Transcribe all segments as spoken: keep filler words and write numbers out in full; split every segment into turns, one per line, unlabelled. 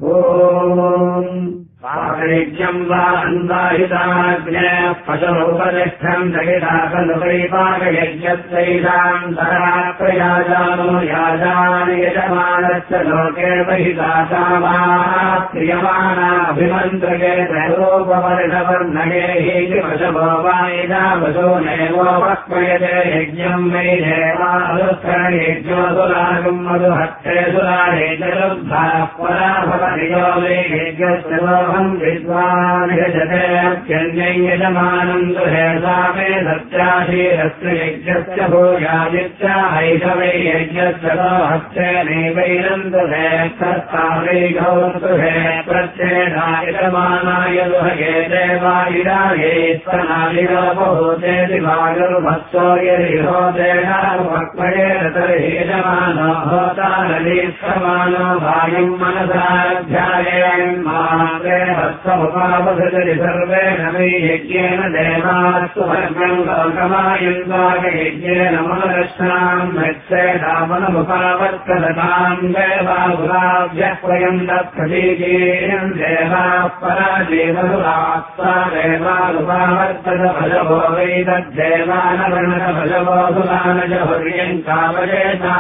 पाकयज्ञम् वा अन्वाहिताग्ने पशुपतिष्ठम् दहिता खलुपैपाकयज्ञत्रैताम् तरात्रयाजानो याजानि यजमानस्य लोके बहितासामाः क्रियमाणाभिमन्त्रके त्रयोपवर्णवर्णगे हि पशवो वा यदा वशो नैवो वक्मयते यज्ञम् वै देवानुष्करणयज्ञोऽसुरागम् मधुहस्ते सुरारे जलुद्धाः परा भवति यो वै यज्ञस्य विद्वान् यजते अत्यन्यै यजमानम् दुहेसा मे सत्याशीरस्य यज्ञस्य भूयादित्याहैषवै यज्ञस्य हस्ते नैवैनम् दुहे कर्ता वै गौर्दुहे प्रत्येधा यजमानाय दुहये देवायुराये स्तनालिरोपभूतेति भागर्भत्सो यदिहोतेनापक्वये तर्हि यजमानो होतारलीक्षमानो भागम् मनसाध्यायेन् हस्तमुपावसति सर्वेण वै यज्ञेन देवास्तु भर्गम् लोकमायन्ताकयज्ञेन मनरक्षणाम् मत्सेदामनमुपावर्तताम् देवासुराभ्यः दत्प्रतीकीम् देवाः पराजीवसुरास्ता देवानुपावर्तत भजवो वै तद्देवानवर्णभजवो सुरानज हुर्यम् कावयेता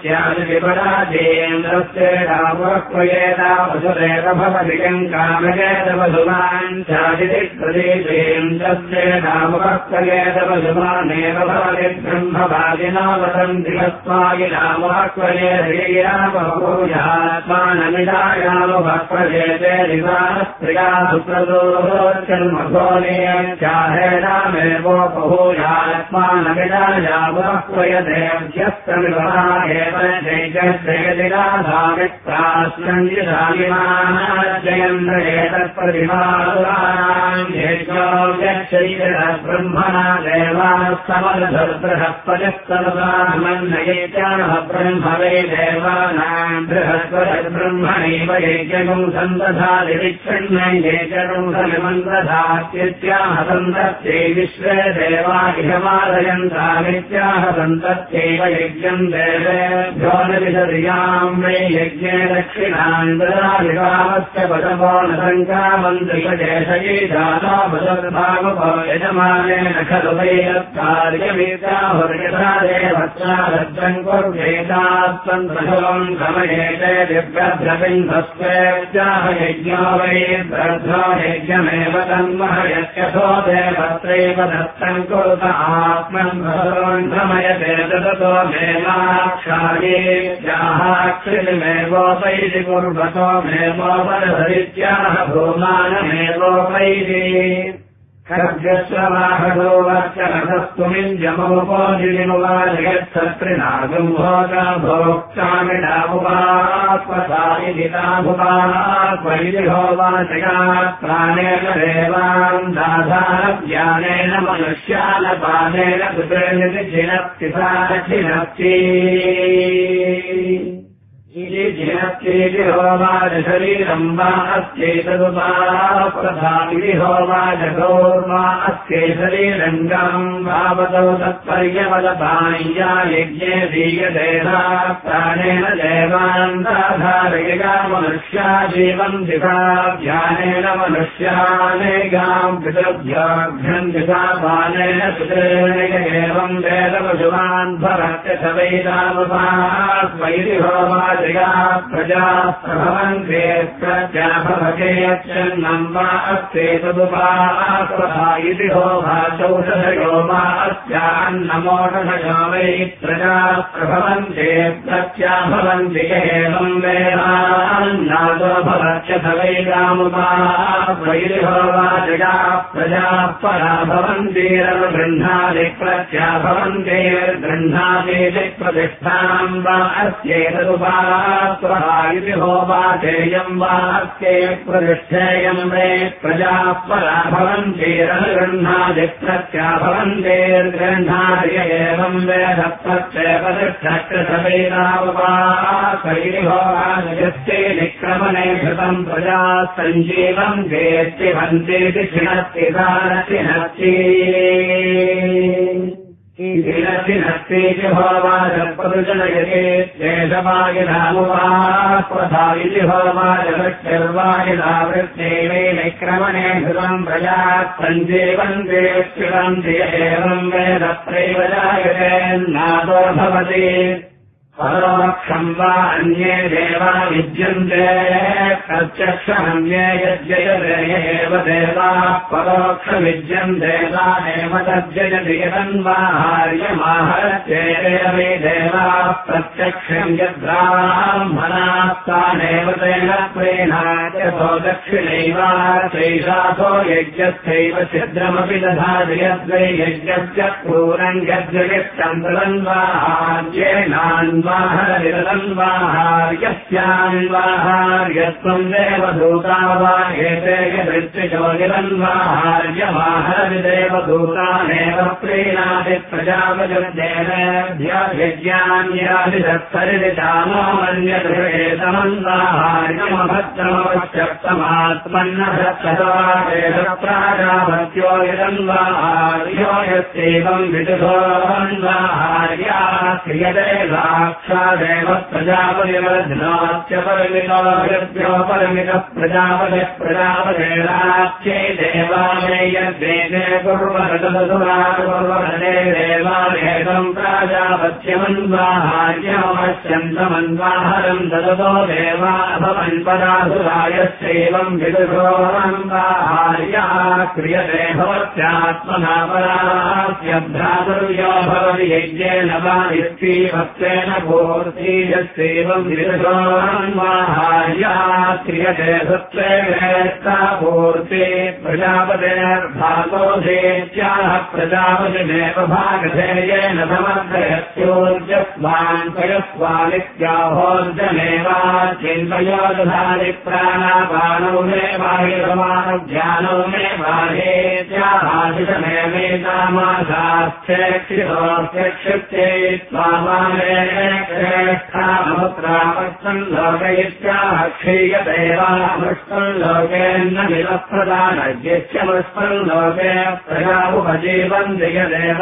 पशुस्यादिपराजेन्द्रस्येदामुक्वयेता पशुरेव भवति कामयेतवसुमान् चादिति प्रदेशेन्द्रस्येदामुक्वयेतवसुमानेव भवति ब्रह्मवादिनो वदन्ति कस्मागिनामहक्वयेर्यात्मानमिदायामुभक्वयेते दिवास्त्रिया सुप्रदोश्चर्मभोनेत्याहेनामेवोपभूयात्मानमिदायामुभक्वयतेभ्यस्तमिवहायेव जयन्द्रयेतत्प्रतिमानाम् यज्ञो यक्षैरब्रह्मणा देवाः समलधर्बृहस्पतिस्तमन्नयेत्याः ब्रह्म वै देवानाम् बृहस्पतिर्ब्रह्मणैव यज्ञम् सन्दधाति विच्छिन्नै यज्ञम् समिमन्दधात्यत्याह सन्तत्यै विश्वे देवा इहमादयन्तामित्याह सन्तत्यैव यज्ञम् देवेभ्यो न विदर्याम् वै यज्ञे दक्षिणाम् ददाविवाहस्य पदवो न सङ्कामन्त्रिकदेशये दाता पदर्भागवो यजमानेन खलु वै यत्कार्यमेताहुर्यथा देवत्रारद्रम् कुर्वेदात्सन्तशोम् गमयेते दिव्यभ्रबिन्धस्वेत्याह यज्ञो वै ब्रध्रो यज्ञमेव तन्मह यत्यथो देवत्रैव दत्तम् कुरुत आत्मन् भ्रमयते ददतो मेमाक्षायेत्याहाक्षिमेवोपैति कुर्वतो मेमोपरधरित्याह भूमानमेवोपैति खड्गस्ववाहनो वर्चनधस्तुमिञ्जमोपोजिमुवाजगत्सत्रिनागम् भोगा भोक्तामिडामुपात्मसायितामुपात्मैति होवाचगात् प्राणेन देवान् दाधानज्ञानेन मनुष्यानपानेन कुत्रेणिति छिनप्तिसारछिनप्ति जिनप्त्येति होवाजशरीरम् वा अस्यैतदुपाप्रधामिति होवाजगौर्वा अस्यै शरीरङ्गम् भावतौ तत्पर्यवदपाय्या यज्ञे दीयदेहा प्राणेन देवान् दाधारयिगा मनुष्या जीवम् दिशा ध्यानेन मनुष्यानेगाम् पितृभ्याभ्यम् दिशा पानेन पितरेण एवम् वेदपशुमान् भरत्य स वैदामुपास्मैति होवाज प्रजा प्रभवन्ते प्रत्याभवते यच्छन्नम् वा अस्येतदुपास्वधा इति होभाचौषधयो वा अस्यान्नमोषधयो वै प्रजा प्रभवन्ते प्रत्याभवन्ति एवम् वेदान्नादो भवत्यथ वैदामुपास्वैति होवाचया प्रजाः परा भवन्तिरनुगृह्णाति प्रत्याभवन्तेर्गृह्णातीति प्रतिष्ठाम् वा अस्येतदुपा इति होवाचेयम् वा अस्यै प्रतिष्ठेयम् वे प्रजाः परा भवन्तिरनुगृह्णाति प्रत्याभवन्तेर्गृह्णाति एवम् वेद प्रत्ययपतिष्ठकृतवेदावपासैति होवाचयस्यै निक्रमणे कृतम् प्रजा सञ्जीवम् वेत्ति भन्तेति छिनत्ति सारचिनत्ति इतिनस्ति होमाजपदुजनयते देशवागिनामुवाप्रथा इति होमाजलक्षर्वागिनावृत्तेवैक्रमणे धृतम् प्रजा सञ्जीवन्ते क्षिरन्ति एवम् वेद प्रैवजायते नादो भवति परोक्षम् वा अन्ये देवा विद्यन्ते प्रत्यक्षमन्ये यज्जयते एव देवाः परोक्षविद्यन्ते तानेव तज्जयति यदन्वाहार्यमाहरत्येवे देवाः प्रत्यक्षम् यद्ब्राह्मणास्तानेव तेन प्रेणात्यसो दक्षिणैवा चैषासो यज्ञस्थैव छिद्रमपि दधाति यद्वै यज्ञस्य क्रूरम् यज्जयत्यम् तदन्वाहार्येणान् वाहार्यस्यान्वाहार्यत्वम् देवदूता वा एते यदृत्यजोगिरन्वाहार्यमाहरविदेवदूतानेव प्रीणाति प्रजापतिर्यज्ञान्यादिदत्तरितानो मन्यधृतमन्वाहार्यमभद्रमवश्यक्तमात्मन्नभद्रवादेशप्राजापत्यो यदन्वाहार्यो यस्यैवम् विदुषोऽन्वाहार्या क्रियते साक्षादेव प्रजापतिर्धनात्यपरिमितो परमितः प्रजापतिः प्रजापतेराच्यै देवालये यद्वेदे कुर्वरतदसुराकुर्वरते देवालयम् प्राजापत्यमन्वाहार्यमवश्यन्तमन्वाहरम् ददतो देवा भवन्पदासुरायश्चैवम् विदुषोऽन्वाहार्या क्रियते भवत्यात्मना परास्यभ्रातुर्यो भवति यज्ञेन वा भक्तेन पूर्ति यस्यैवम् विदुषोऽन्वाहार्या क्रियते सत्त्वेता पूर्ति प्रजापतेर्भागोधेत्याह प्रजापतिमेव भागधेयेन समर्थयत्योर्जस्वान् पयस्वानित्याहोर्जमेवा चिन्तयो दधाति प्राणापानौ मे बाह्यसमानज्ञानौ मे बाह्येत्याहादिशमेवेतामासास्थेक्षितोऽस्यक्षिप्ते श्रेष्ठामुत्रामस्तम् लोकयित्याह क्षीयदेवामृष्टम् लोकेन्न विलप्रदानज्ञश्चमृष्टम् लोके प्रजामुपजीवन्ति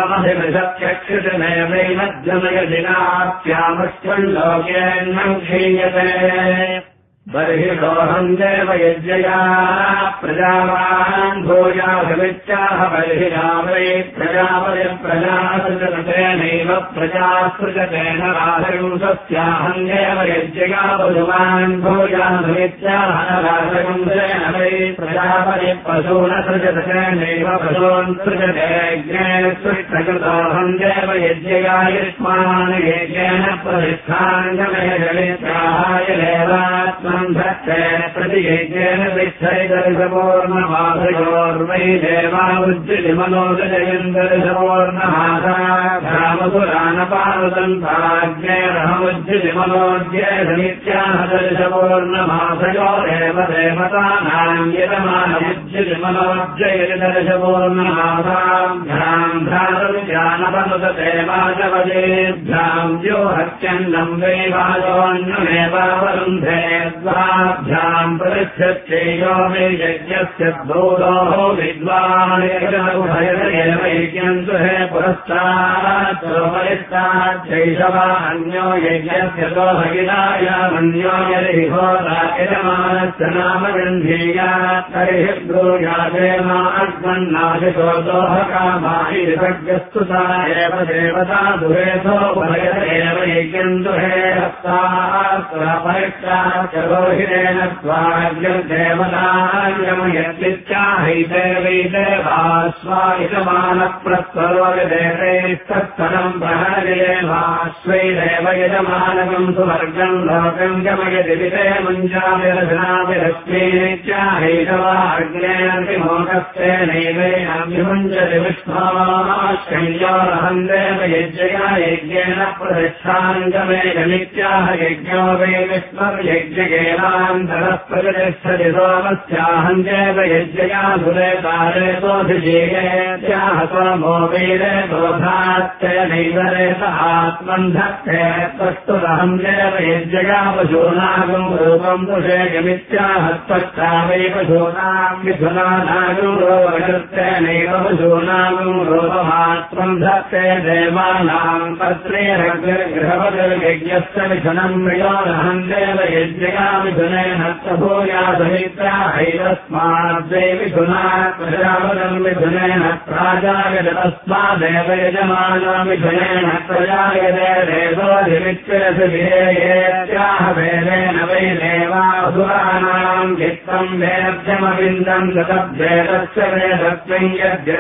यदेवमधिमृषत्यक्षितमेवैनद्यमयदिनास्यामृष्टम् लोकेन्न क्षीयते बर्हिषोऽहम् देव यज्ञया प्रजावान् भूयाभिमित्याह बर्हिरावै प्रजापतिप्रजासृजतेनैव प्रजासृजतेन राधगुंसस्याहम् देव यज्ञया पशुमान् भूयाभिमित्याह राधगुंसेन वै प्रजापतिपशूनसृजतेनैव पशून् सृजते यज्ञे सृष्टकृतोऽहम् देव यज्ञया युष्मान् यज्ञेन प्रतिष्ठाङ्गमयजनित्याहाय देवात्मा प्रतियज्ञेन विच्छैदर्शपूर्णमासयोर्वै देवामुज्जिलिमनोदयन्दर्शपूर्णमासाघ्रामपुराणपादन्ताज्ञेरहमुज्जिलिमनोद्येधनित्याह दर्शपूर्णमासयोरेव देवतानाम् यजमानमुज्जिलिमनोज्जयति दर्शपूर्णमासाभ्याम् भ्रातृजानपनुदते वाचवदेभ्याम् यो हत्यन्नम् वै वाचोऽन्यमेवावरुन्धे भ्याम् पृच्छत्यैयो मे यज्ञस्य दोरोः विद्वानेव यज्ञन्तु हे पुरस्ताच्चैषवा अन्यो यज्ञस्य दोहगिरायामन्यो यदि होरायजमानस्य नाम गन्धीया तर्हि ब्रूयादेमाग्मन्नाशितो दोहकामायिषज्ञस्तु सा एव देवता दुरेशो भयत एव यज्ञन्तु हे हस्तापरिष्टाच्चरोहिरेण स्वाग्यदेवतायमयत्नित्याहैते वै देवास्वायजमानप्रस्वरोगदेवैस्तत्सरम् प्रहरयेवाश्वैरेव यजमानकम् सुवर्गम् लोकम् गमयति विते मुञ्जाभिरचनाभिरश्मीनित्याहैतवाग्नेऽभिमोकस्तेनैवेनाभिमुञ्जति विष्णोश्चैयोरहम् देव यज्ञया यज्ञेन प्रतिष्ठाङ्गमेकमित्याह यज्ञो वै विष्णुर्यज्ञके देवान्तरस्प्रतिष्ठति सोमस्याहम् चेत यज्ञया सुरेतारेतोऽभिजीयेत्याह सोमो वीरेतोधात्तेनैव रेत आत्मन् धत्ते त्वष्टुरहम् चेत यज्ञया पशूनागम् रूपम् पुषेयमित्याह त्वष्टा वै पशूनाम् मिथुनानागम् रूपकृत्तेनैव पशूनागम् रूपमात्मम् धत्ते देवानाम् पत्रेरग्निर्गृहपतिर्यज्ञस्य मिथुनम् मृयोरहम् देव यज्ञया मिथुनेन भूयासमित्याहैतस्माद्वै मिथुनात् प्रजापतिम् मिथुनेन प्राजायते तस्मादेव यजमानो मिथुनेन प्रजायते रेतोऽधिमित्यस्य विधेयेत्याह वेदेन वै देवासुराणाम् चित्तम् वेद्यमविन्दम् गतभ्येतस्य वेदत्वम्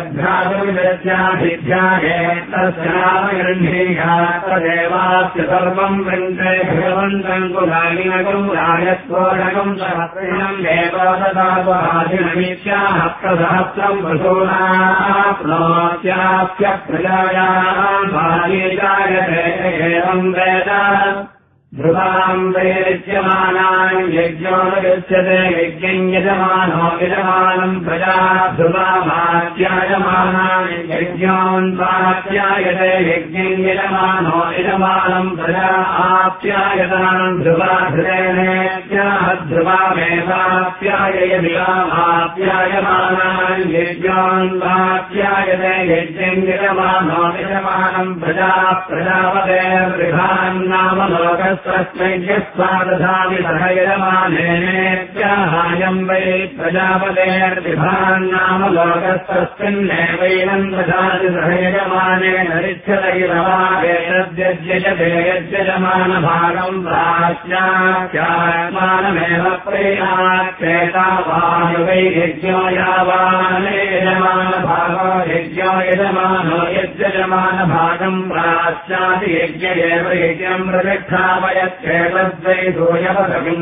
यद्यद्भ्रातुर्यस्याभिध्यायेतस्य नाम गृह्णीयात्तदेवास्य सर्वम् वृन्दे भगवन्तम् कुलालिनकम् राजस्फोटकम् सहस्रिणम् देवोदतापहासिनमित्याह प्रसहस्रम् पशूनाप्नोत्याप्य प्रजायाम् बालीजायते एवम् वेद ध्रुवाम् वैरिच्यमानाम् यज्ञोऽनुगच्छते यज्ञम् यजमानो यजमानम् प्रजा ध्रुवामात्यायमानाम् यज्ञोन्वात्यायते यज्ञम् यजमानो यजमानम् प्रजा आप्यायताम् ध्रुवा ध्रुवेनेत्याह ध्रुवामेवाप्यायय विवामाप्यायमानाम् यज्ञोन्वात्यायते यज्ञम् यजमानो यजमानम् प्रजा प्रजापतेर्विभान्नाम लोकस्य तस्मै सह यजमानेनेत्याहायम् वै प्रजापतेर्विभान्नाम लोकस्तस्मिन्नेवैनम् दधाति सह यजमानेन रिच्छतैरवावेतद्यज्यजते यज्यजमानभागम् प्राच्यात्मानमेव प्रेणाच्चेतावाय वै यज्ञो यावाने यजमानभागो यज्ञो यजमानो यज्यजमानभागम् प्राच्याति यज्ञ एव यज्ञम् प्रतिष्ठाव यच्चेतद्वै सूयपदकम्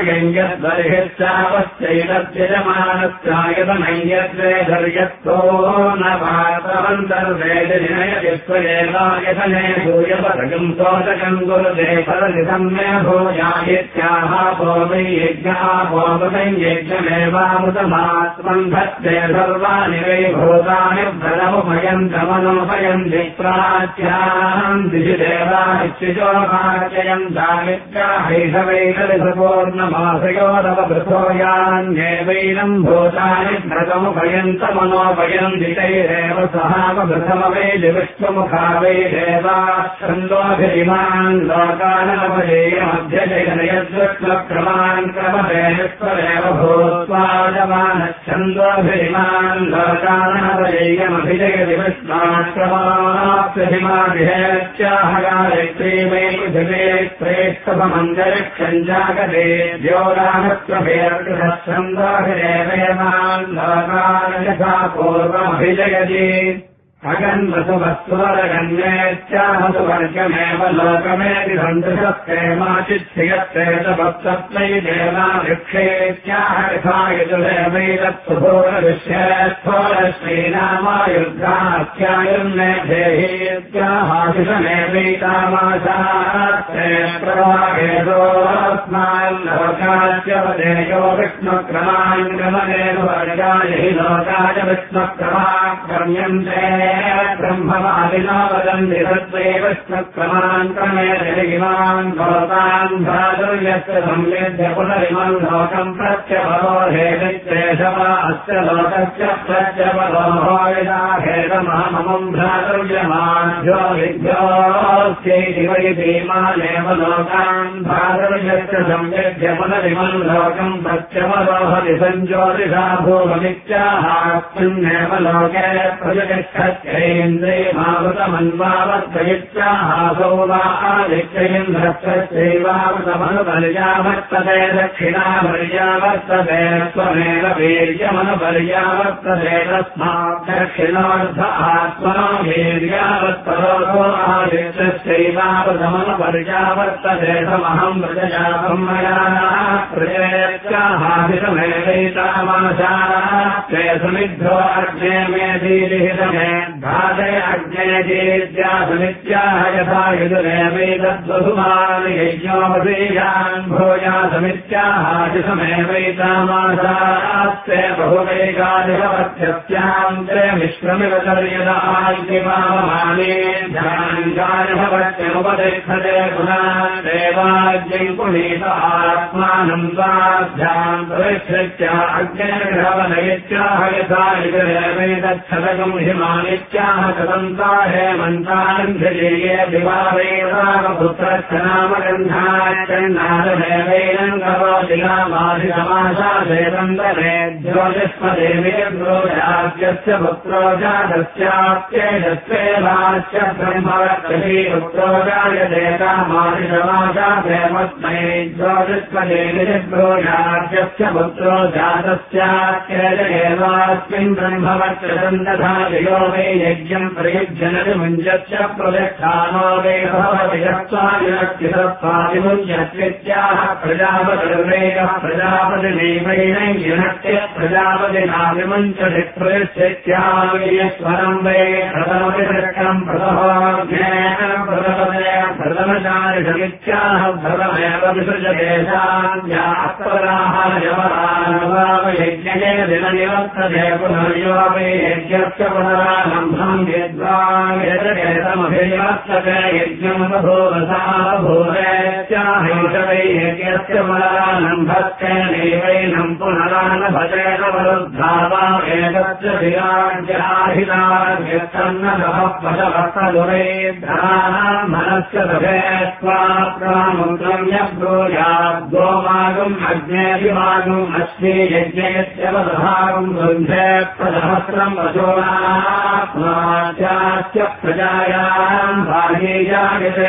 सोदगञ्जद्बर्हिश्चापश्चैतद्यजमानस्यायतनञ्जद्वे धर्यत्तो न पातवन्तर्वेदिनयदिस्वयेवायतने सूयपदकम् सोदकम् गुरुदे फलनिधम्य भूयायित्याह भोमै यज्ञः भोमकै यज्ञमेवामृतमात्मन् धत्ते सर्वाणि वै भूतानि भ्रदमुपयन्तमनुपयन्ति प्राच्याम् दिशि देवानिश्चिजो भाचयम् हैषवैकलिसपूर्णमासयोरवभृतोयान्येवैनम् भूतानि भ्रतमुपयन्तमनोपयन्दितैरेव सहावभृतमवैदि विष्णुमुखा वै देवाच्छन्दोभिरिमान् लोकानवजेयमध्यजयनयद्विष्णुक्रमान् क्रमभेश्वरेव भूत्वाजमानच्छन्दोभिरिमान् लोकानवजेयमभिजयति विष्णाश्रमाप्यभिमाभिहेत्याहगायत्री वै श्रेष्ठमञ्जरिक्षञ्जागते द्योराहत्वभेर्गृहच्छन्दोभिरेवयमान् लोकान् यथा पूर्वमभिजयति अगन्वसुवस्वरगन्वेत्याहसुवर्गमेव लोकमेति सन्तुषस्तेमाचिच्छियत्तेतभक्तत्वै देवावृक्षेत्याह यथायतुरेवैतत्सुभोरविश्वेत्थोरश्रीनामायुद्धाख्यायुर्ने देहीत्याहाशिषमेवैतामाशास्ते प्रवाहेदोऽस्माल्लोकाच्यवदेयो विष्णुक्रमान् क्रमदेव वर्गाय हि लोकाय विष्णुक्रमाक्रम्यन्ते ब्रह्मवादिना वदन्ति तत्त्वे विष्णुक्रमान् क्रमेण भवतान् भ्रातुर्यस्य संवेद्य पुनरिमम् लोकम् प्रत्यपरो हेदित्येषवा अस्य लोकस्य प्रत्यपरो यदाहेदमहमम् भ्रातुर्यमाभ्यो विभ्योऽस्यैति वै भीमानेव लोकान् भ्रातुर्यस्य संवेद्य पुनरिमम् लोकम् प्रत्यपरोहति सञ्ज्योतिषा भूममित्याहास्मिन्नेव लोके प्रजगच्छत्यैन्द्रियमावृतमन्वावर्तयित्याहासौ वा आदित्यैन्द्रश्चैवावृतमनुपर्यावर्तते दक्षिणापर्यावर्तते त्वमेव वीर्यमनुपर्यावर्तते तस्मात् दक्षिणोऽर्थ आत्मनो वीर्यावत्परो आदित्यस्य यस्यैवावृतमनुपर्यावर्तते समहम् प्रजया ब्रह्मयानः प्रजयत्याहाभितमेवैतामाशाः ते समिद्धो अग्ने मेधीलिहितमे धाते अग्ने जीत्यासमित्याह यथा युजुरेवैतद्वसुमान् यज्ञोपसीयान् भोजा समित्याहादिसमेवैतामाशास्ते बहुवैकादिभवत्यस्याम् ते विश्वमिव चर्यदायिमाने ध्यानभवत्यमुपतिष्ठते पुनः देवाज्ञम् पुनीत आत्मानम् स्वाध्याम् प्रविश्रित्य अग्निर्भवनयित्याह यथा युजुरेवैतच्छतकम् हिमानित्याह कृतन्ता हेमन्तानन्ध्यजीये दिवावैरामपुत्रश्च नामगन्धायकन्नादमेवैनम् करोति नामाधिसमाशासेतन्तरे ज्योतिष्मदेवीर्ब्रोजाद्यस्य पुत्रो जातस्याप्येजस्वेवास्य ब्रह्मवर्तसी पुत्रो जायते कामाधिसमाशासेमस्मै ज्योतिष्मदेवीर्ब्रोजाद्यस्य पुत्रो जातस्याप्येजयेवास्मिन् ब्रह्मवर्तसन् तथा यो वै यज्ञम् प्रयुज्यनविमुञ्जस्य प्रतिष्ठानो वै भवति यत्त्वादिमुञ्जत्वित्याह प्रजापतिर्वेकः प्रजापतिनैवैनं युनक्त्य प्रजापतिनाविमुञ्चति प्रयुज्यत्यावीयस्वरम् वै प्रथमविदृष्टम् प्रथमोऽग्नेन प्रथमतया प्रथमचारिषमित्याह प्रथमेव विसृजतेषान्यात्पराः यवरानवावयज्ञे दिननिवर्तते पुनर्यो वै यज्ञस्य पुनरारम्भम् यद्वान् यजकेतमभिवर्तते यज्ञम् बभूवसा बभूवेत्याहैषवै यज्ञस्य पुनरारम्भस्तेनैवैनम् पुनरानभतेन वरुद्धावावेतस्य धिराज्याहितार्यच्छन्नतः पशवस्तदुरेद्धानाम् मनस्य तभेत्वाप्रामुद्रम् यब्रूयात् गोमागुम् अग्नेऽभिमागुम् अस्मि यज्ञयत्यवधागुम् वृन्धे प्रसहस्रम् वशोनात्माचास्य प्रजायाम् भागे जायते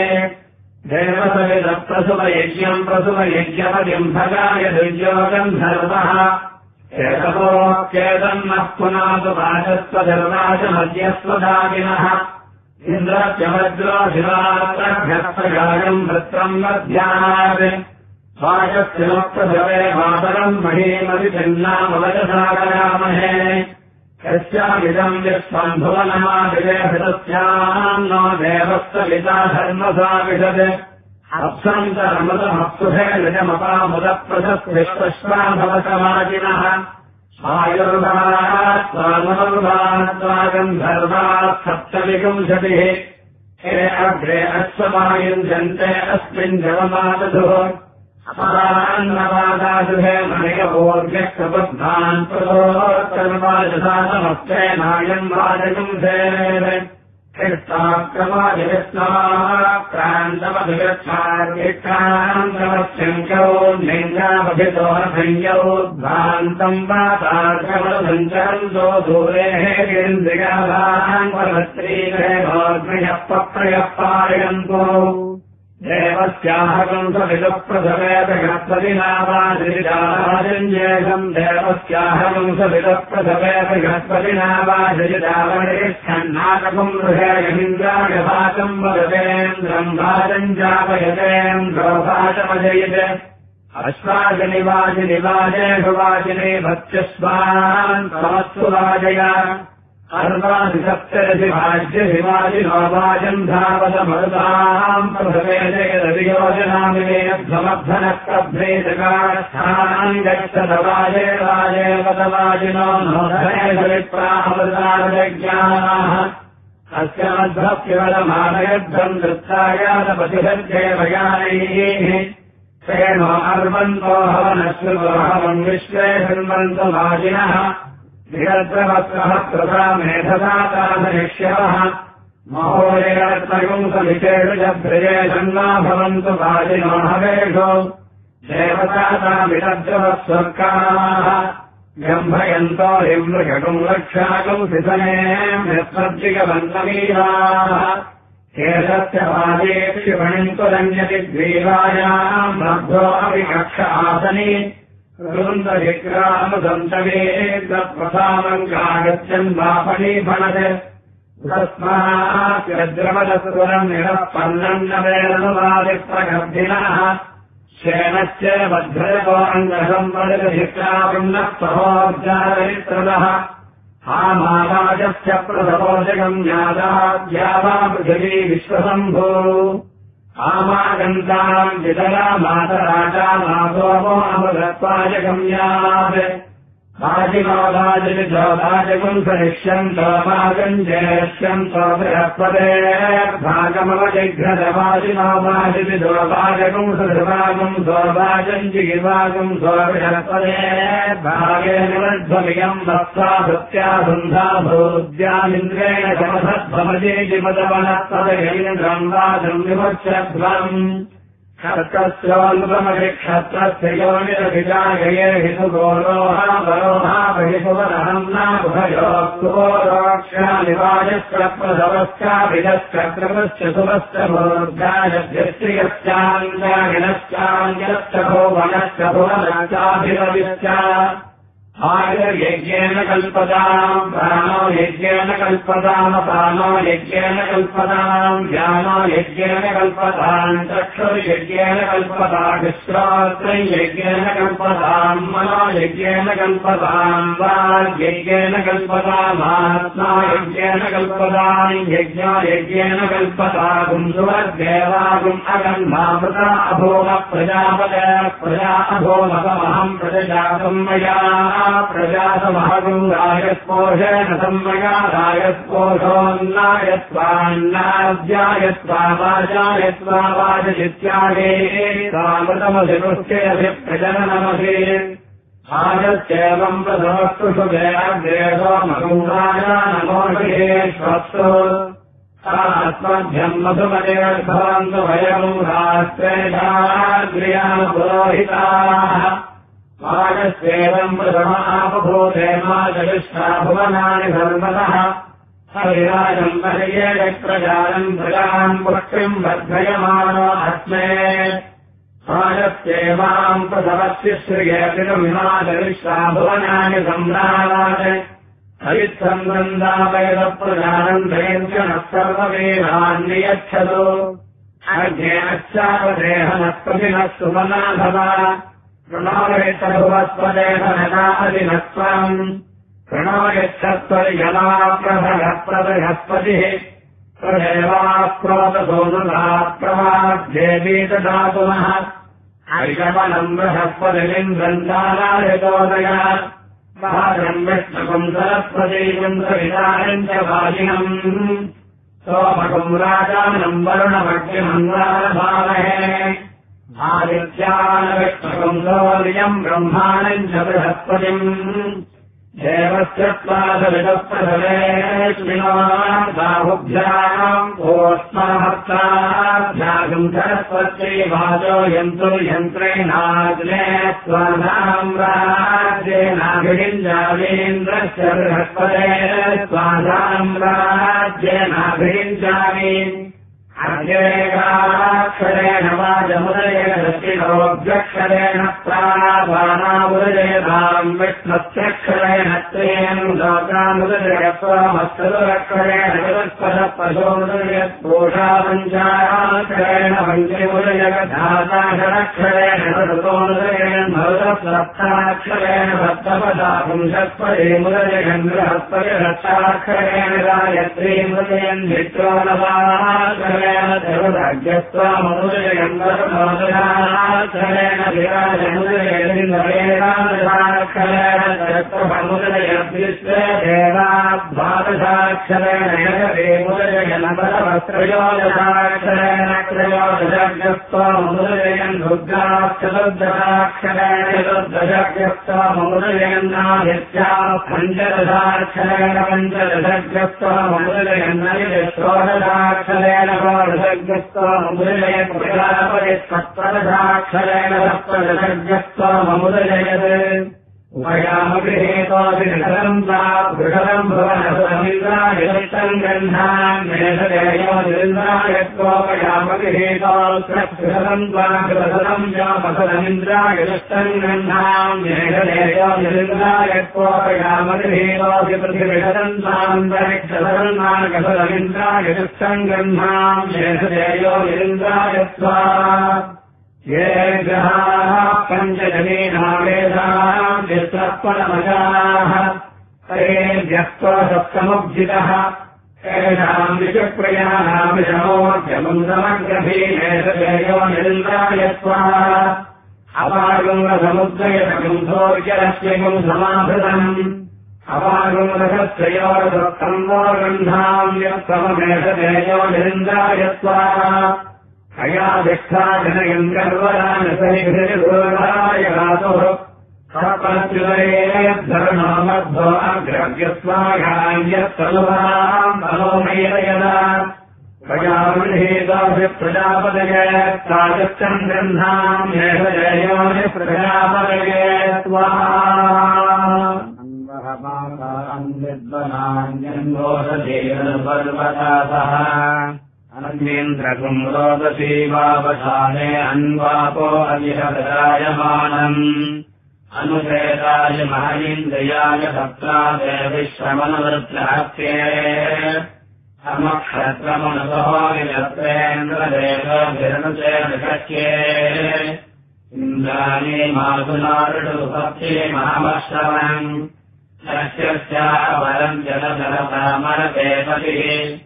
देवसविदप्रसुभयज्ञम् प्रसुभयज्ञपदिम् भगाय दुर्योगम् धर्मः केतपोऽप्येतन्नः पुनातु वाचस्वधर्माचमद्यस्वधागिनः इन्द्रत्यवज्रो शिवात्रभ्यस्त्रगायम् वृत्रम् वध्यात् वाचस्यमुक्तभवे मातरम् महीमविभिन्नामवचसागरामहे यस्यामिदम् विश्वम् भुवनमादिवेभितस्याम् नो देवस्तविता धर्मसा विशत् अप्सन्तरमृतमप्सुभे निजमपामुदप्रशस्विश्वश्वाभवसमाजिनः आयुर्भात्वानुर्भात्वागम् धर्मात् सप्तविपुंसतिः हे अग्रे अश्वमायुञ्जन्ते अस्मिन् जवमादधुः अपरान्नवादाजुहे मणिकपूर्व्यक्तबुद्धान् प्रदोत्तर्वाजसानमस्ते नायम् वाजगुंसेन कृष्णाक्रमादिविष्णाक्रान्तमधिगच्छार्यक्रान्तमस्यङ्कौ लिङ्गामभितोरसंयौ ध्वान्तम् वाताक्रमसञ्चरन्तो दूरेः केन्द्रियाभान् परस्त्रीगृहेभोग्नयः पप्रयः पारयन्तो देवस्याहकम् सविदप्रसवेतगणपतिनावाजयितावनिष्ठम् देवस्याहकम् सविदप्रसवेतगणपतिनावाजयितावनिष्ठन्नाटकम् गृहेन्द्रायभाकम् वदतेन्द्रम् भाजम् जापयतेन्द्रो भाजमजयिते अश्वाजनिवाजिनिवाजेषु वाजिने भक्त्यस्वान् समस्तु वाजय अर्वादिसप्तरसि भाज्यशिवाजिनो वाजम् धावतमरुताम् प्रभवेजयोजनामिवेध्वमध्वनक्रभ्रेजकास्थानाम् गच्छतवाजे वाजे वदवाजिनो नोधनेजविप्रामृतारजज्ञानाः अस्य मध्वः केवलमानयध्वम् दृत्तायातपतिभद्देवयानैः तेनो अर्वन्तो हवनश्रुतो हवम् विश्वे शृण्वन्तो वाजिनः निरत्रवत्रः प्रदा मेधदाताधनिष्यवः महोदयत्रयुंसमितेषु जभ्रजे जन्मा भवन्तु वाजिनो हवेषु देवतातामिरद्रवः स्वर्गाः गम्भयन्तो हिमृषकम् रक्षाकम् सिसने यत्सर्जिकवन्तमीराः केशस्य वाजे क्षिपणिम् तुरन्यति द्वीवायाम् लब्धो अपि कक्ष आसनि वृन्दविक्रामदन्तवेदप्रसामम् कागच्छन् वापणी फणत् तस्माद्रमदसुरम् निरःपन्नन्नवेदनुवादिप्रगर्भिणः श्रेणश्च वध्रयो अङ्गहम् वदधिष्ठापुण्यः सहोर्जारयित्रदः आमावाजस्य प्रसवोजगम् यादाद्यावा पृथिवी विश्वसम्भो आमागन्ताम् विदला मातराजा मासोमो अमृतत्वाजगम् यात् वाजिनो वाजिविधो वाजगुम् सरिष्यन्तो वागम् जयष्यन्तो बृहस्पते भागमवजिघ्रदवाजिनो वाजिविधो वाजगुम् सदृभागम् सोवाजम् जिगिवागम् सो बृहस्पते भागे निवर्ध्वमियम् वत्सा भृत्या सुन्धा भूद्यामिन्द्रेण समसद्भवजेजिमदवनस्तदयेन्द्रम् वाजम् विमर्शध्वम् क्षत्रस्योल्पमभिक्षत्रस्य योनिरभिजागये हितुगोरोहा वरोहा बहिषुवरहम् नाभयोक्तोरोक्षानिवाजस्त्रप्रसवश्चाभिजश्चक्रमश्च सुवश्च भोर्गायभ्यस्त्रियश्चाङ्गागिनश्चाङ्गश्च भोवनश्च भुवनश्चाभिरविश्च आयुर्यज्ञेन कल्पताम् प्राणो यज्ञेन कल्पताम् अपानो यज्ञेन कल्पताम् ज्ञानो यज्ञेन कल्पताम् चक्षुर्यज्ञेन कल्पताम् श्रोत्रम् यज्ञेन कल्पताम् मनो यज्ञेन कल्पताम् वाग्यज्ञेन कल्पताम् आत्मा यज्ञेन कल्पताम् यज्ञो यज्ञेन कल्पताम् सुवर्देवागुम् अगन्मामृता अभोम प्रजापत प्रजा अभोमकमहम् प्रजातम् मया प्रजातमहगुम् रायस्पोषेण सम्मया रायस्पोषोन्नायत्वान्नाद्यायत्वा वाजायत्वा वाजयित्यागे सामृतमधिपुष्यभिप्रजननमधि आजश्चेवम् प्रसवस्तु सुभेऽग्रेषो मगुम् राजा नमोषेष्वस्तु आत्मभ्यम् मधुमदेर्भवन्तु वयम् राष्ट्रेषाग्र्या पुरोहिताः वाजस्येवम् प्रथमापभूतेमाजविष्टा भुवनानि सर्वतः हरिराजम् पर्येणप्रजानम् प्रजाम् पुष्टिम् वर्धयमानो अस्मे वाजस्येवाम् प्रथमस्य श्रियतिरुमिमाजविष्टा भुवनानि सम्रावात् हरित्थम् वृन्दावयदप्रजानम् दयन्त्यनः सर्ववेदान्नियच्छतु अज्ञेनश्चावदेहनः सुमनाभव प्रणोयत्तभुवस्पदेहनकादिनत्वम् प्रणोयच्छत्वर्यमा प्रभगप्रबृहस्पतिः प्रदेवाक्रोतसोनुधा प्रवाद्देवी ददातुमः ऐषवनम् बृहस्पतिलिन्द्रम् दारायतोदयः भागम् विष्णुकम् सरस्वतीकम् सवितारम् च वाजिनम् सोमकम् राजानम् वरुणमग्निमङ्गारभावहे आदित्यानविष्णुकम् सौर्यम् ब्रह्माणम् च बृहस्पतिम् देवस्य त्वादविदप्रसवेष्मिनो बाहुभ्याम् ओष्माभक्ताभ्यागम् सरस्वती वाचो यन्तुर्यन्त्रेणाग्ने स्वाधाम् राज्येनाभिषिञ्जामीन्द्रस्य बृहस्पते स्वाधाम् राज्येनाभिषिञ्जामि अग्रेकाक्षरेण वाजमुदयेन दक्षिणोऽभ्यक्षरेण प्राणापानामुदयेताम् विष्णुत्यक्षरेण त्रेण लोकामुदयत्वामस्तदुरक्षरेण चतुष्पदः पशोमुदयत्पूषा पञ्चाक्षरेण पञ्चमुदयगधाताषडक्षरेण ऋतोमुदयेन भवतः सप्ताक्षरेण सप्तपदापुंसत्पदेमुदयगन् बृहस्पतिरक्षाक्षरेण गायत्रीमुदयन् मित्रोनवाक्षरेण देवभाग्यस्वामुदयन्दरमोदयाक्षरेण विराजमुदयेन्द्रेणाक्षरेण चक्रभमुदयद्विश्वे देवाद्वादशाक्षरेण यगदेमुदयनपरवस्त्रयोदशाक्षरेण त्रयोदशज्ञस्वामुदयन् दुर्गाश्चतुर्दशाक्षरेण चतुर्दशज्ञस्वामुदयन्नादित्याः पञ्चदशाक्षरेण पञ्चदशज्ञस्वामुदयन्नलिषोडशाक्षरेण षोडशज्ञस्त्वमुदयत् प्रजापतिसप्तदशाक्षरेण सप्तदशज्ञस्त्वमुदयत् उभयामगृहेतोऽभिनिषदम् वृषदम् भुवनसुरमिन्द्रायदुष्टम् गन्धान् मेषदेयो निन्द्रायत्वोपयामगृहेतोऽसृषदम् वा कृतसदम् व्योमसुरमिन्द्रायदुष्टम् गन्धान् मेषदेयो निन्द्रायत्वायामतिभीरोऽसि पृथिविषदन्तान्तरिक्षसरन्नागसरमिन्द्राय दुःसङ्गन्धाम् शेषदेयो निन्द्रायत्वा ये ग्रहाः पञ्चजनीनावेदाः विश्वपरमजाः तेभ्यः सप्तमुब्जितः तेषाम् विषुप्रयाणामिषमोऽध्यमुम् समग्रभीमेषदेयो निन्द्रायत्वा अपागुङ्गसमुद्रयसकम् धोर्यरश्मिकम् समाभृतम् अपागुङ्गसस्त्रयोरसुक्तम् वोर्गन्धाम् यत्सममेषदेयो निन्द्रायत्वा अयाधिष्ठा जनयम् गर्वरानसहिभिर्गोराय गातुः सपत्युदयेद्धर्णो मध्वो अग्रव्यस्वाघाम् यत्तनुभाम् तनोमैरयदा प्रजावृहेतासि प्रजापतये तादृष्टम् गन्धाम् येषदेयोनि प्रजापतये स्वाहाम् विद्वनान्यन्वोषधीरपर्वतासः अन्येन्द्रकुम् रोदसी वावशाने अन्वापो अजिहरायमानम् अनुशेषाय महरीन्द्रियाय सप्तादे विश्रमणवृत्तहस्ये समक्षत्रमनुतो विलत्रेन्द्रदेवभिरनुचेदशक्ये इन्द्राणि मासुनारुषुपत्ये महामश्रवम् शस्यस्यावरम् जलधरतामरदेपतिः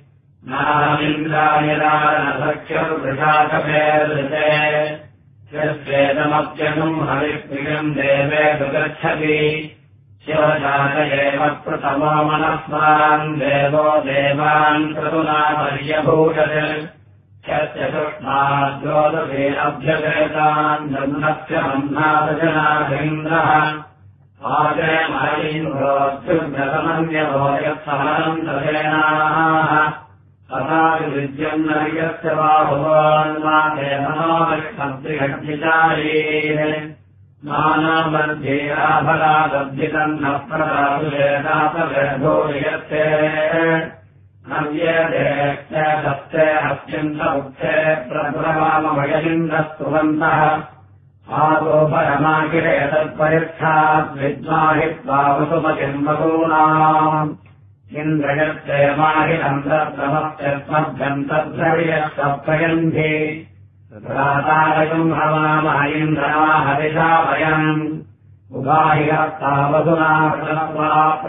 नामिन्द्रायदानसख्यवृषाकपेर्दृते यस्वेदमप्यनुम् हविप्रियम् देवेषु गच्छति शिवजातयेव प्रथमो मनस्वान् देवो देवान् क्रतुना पर्यभूषत् यस्य सुष्माद्योदभेरभ्यवेतान् जन्मस्य मह्नादजनाधीन्द्रः आजयमहीन्द्रोऽत्युर्गतमन्यभो यत्समनम् तथेनाः तथा विद्यम् नर्यस्य बाहुवान्माते मनोविष्णन्त्रिघटिचारीन् नानामध्येराभरादब्धितम् न प्रदातुवेदातवेधोर्यत्ते नव्येदेक्ते सत्ते अत्यन्तमुक्ते प्रभ्रमामभयलिन्दस्तुवन्तः आदो परमाकिरे तत्परिष्ठात् विद्माहि त्वावसुमतिम् वसूनाम् इन्द्रयत्ते माहिरन्तर्तमत्यस्मभ्यम् तद्रव्यः सप्तयन्ति भ्रातारकम् हवामः इन्द्रमा हरिषा वयम् उभाहिरत्तावसुना प्रत्वा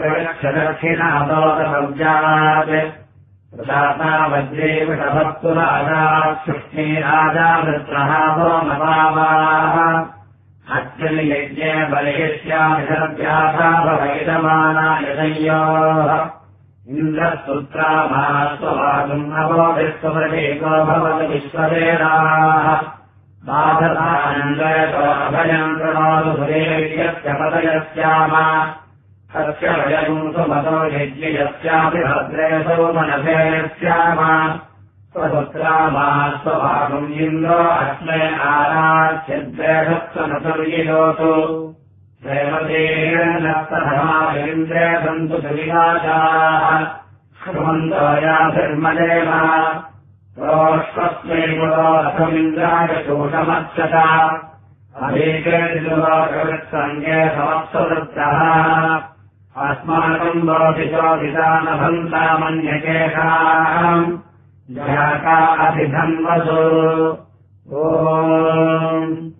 प्रयक्षदक्षिणादोतसब्जात् प्रदाता वज्रे विषभत्तु राजात् सृष्टे राजा वृत्रः सोमपावाः अत्यनियज्ञे बलिष्याभिषद्भ्यासा भवैदमाना यदयोः इन्द्रस्तुत्राभास्वभागम् अवोभिस्वप्रतीको भवति विश्ववेदाः बाधतानन्दयतो अभयम् प्रणोतु सुरेव्यस्य पदयस्याम तस्य भयम् सुमतो यज्ञयस्यापि भद्रे सोमनभे स्याम स्वपुत्राभास्वभागम् इन्द्रो अस्मै आराध्यद्वेषत्वनतुर्ययोतु देवतेर्नस्तधर्माविन्द्रे सन्तु सुविनाशाः श्रुवन्तो याभिर्मदेव रोष्वस्मै गुरो रथमिन्द्राय शोषमक्षत अभीकेतिलोकवृत्सङ्गे समत्सवृत्तः अस्माकम् बोधिशोधितानभन्तामन्यकेशाम् जयाका अभिधन्वसु ॐ